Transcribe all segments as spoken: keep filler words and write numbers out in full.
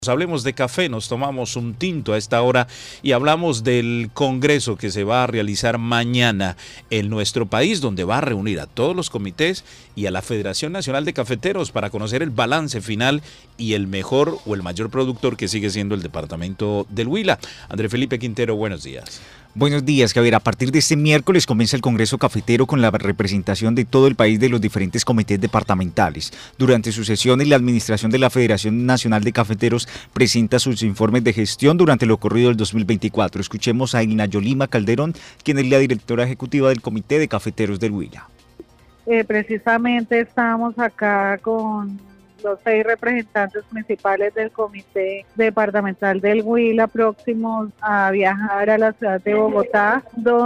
Hablemos de café, nos tomamos un tinto a esta hora y hablamos del congreso que se va a realizar mañana en nuestro país, donde va a reunir a todos los comités y a la Federación Nacional de Cafeteros para conocer el balance final y el mejor o el mayor productor que sigue siendo el departamento del Huila. André Felipe Quintero, buenos días. Buenos días, Javier. A partir de este miércoles comienza el Congreso Cafetero con la representación de todo el país de los diferentes comités departamentales. Durante sus sesiones, la administración de la Federación Nacional de Cafeteros presenta sus informes de gestión durante lo ocurrido del dos mil veinticuatro. Escuchemos a Ina Yolima Calderón, quien es la directora ejecutiva del Comité de Cafeteros del Huila. Eh, precisamente estamos acá con los seis representantes principales del Comité Departamental del Huila, próximos a viajar a la ciudad de Bogotá,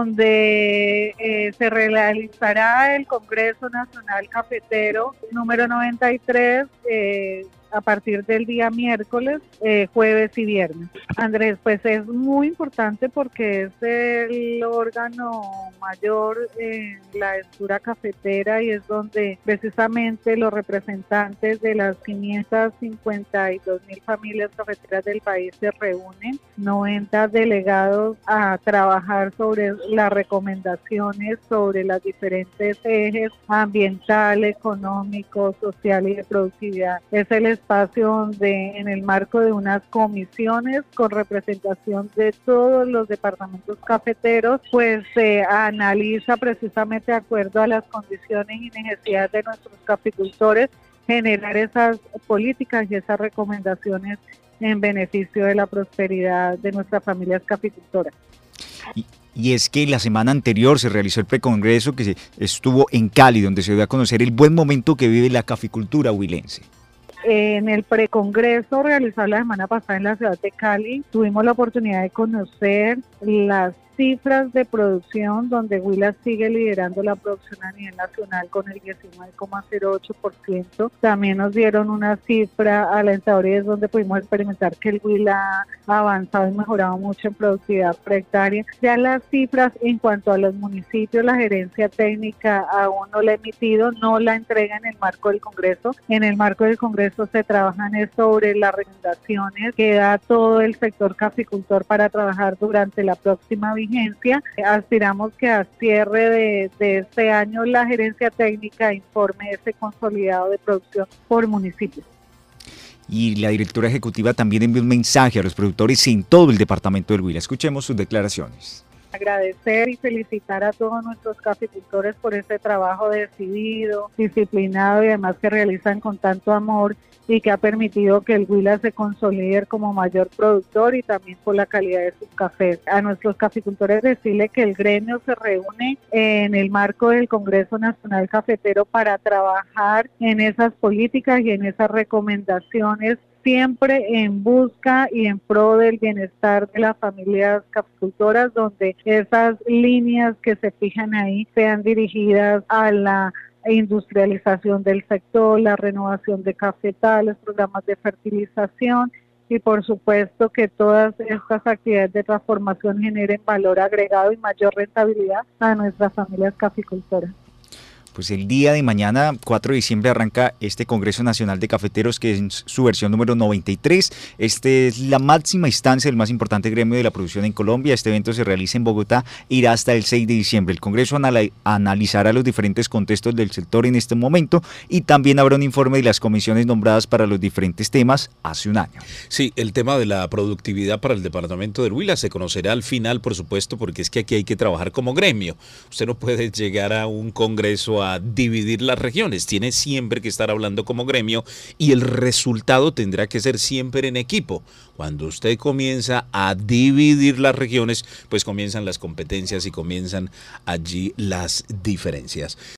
donde eh, se realizará el Congreso Nacional Cafetero número noventa y tres, eh, a partir del día miércoles, eh, jueves y viernes. Andrés, pues es muy importante porque es el órgano mayor en la estructura cafetera y es donde precisamente los representantes de las quinientas cincuenta y dos mil familias cafeteras del país se reúnen, noventa delegados a trabajar sobre las recomendaciones sobre las diferentes ejes ambiental, económico, social y de productividad. Es el espacio donde, en el marco de unas comisiones con representación de todos los departamentos cafeteros, pues se analiza precisamente de acuerdo a las condiciones y necesidades de nuestros caficultores generar esas políticas y esas recomendaciones en beneficio de la prosperidad de nuestras familias caficultoras. Y Y es que la semana anterior se realizó el precongreso que se estuvo en Cali, donde se dio a conocer el buen momento que vive la caficultura huilense. En el precongreso realizado la semana pasada en la ciudad de Cali, tuvimos la oportunidad de conocer las cifras de producción, donde Huila sigue liderando la producción a nivel nacional con el diecinueve coma cero ocho por ciento. También nos dieron una cifra alentadora y es donde pudimos experimentar que el Huila ha avanzado y mejorado mucho en productividad por hectárea. Ya las cifras en cuanto a los municipios, la gerencia técnica aún no la ha emitido, no la entrega en el marco del Congreso. En el marco del Congreso se trabajan sobre las recomendaciones que da todo el sector caficultor para trabajar durante la próxima vigencia. Aspiramos que a cierre de, de este año la gerencia técnica informe ese consolidado de producción por municipio. Y la directora ejecutiva también envió un mensaje a los productores en todo el departamento del Huila. Escuchemos sus declaraciones. Agradecer y felicitar a todos nuestros caficultores por este trabajo decidido, disciplinado y además que realizan con tanto amor y que ha permitido que el Huila se consolide como mayor productor y también por la calidad de sus cafés. A nuestros caficultores decirle que el gremio se reúne en el marco del Congreso Nacional Cafetero para trabajar en esas políticas y en esas recomendaciones, siempre en busca y en pro del bienestar de las familias caficultoras, donde esas líneas que se fijan ahí sean dirigidas a la industrialización del sector, la renovación de cafetales, programas de fertilización y por supuesto que todas estas actividades de transformación generen valor agregado y mayor rentabilidad a nuestras familias caficultoras. Pues el día de mañana, cuatro de diciembre, arranca este Congreso Nacional de Cafeteros, que es su versión número noventa y tres. Este es la máxima instancia, el más importante gremio de la producción en Colombia. Este evento se realiza en Bogotá, irá hasta el seis de diciembre. El Congreso anal- analizará los diferentes contextos del sector en este momento y también habrá un informe de las comisiones nombradas para los diferentes temas hace un año. Sí, el tema de la productividad para el departamento del Huila se conocerá al final, por supuesto, porque es que aquí hay que trabajar como gremio. Usted no puede llegar a un congreso a a dividir las regiones, tiene siempre que estar hablando como gremio y el resultado tendrá que ser siempre en equipo. Cuando usted comienza a dividir las regiones, pues comienzan las competencias y comienzan allí las diferencias.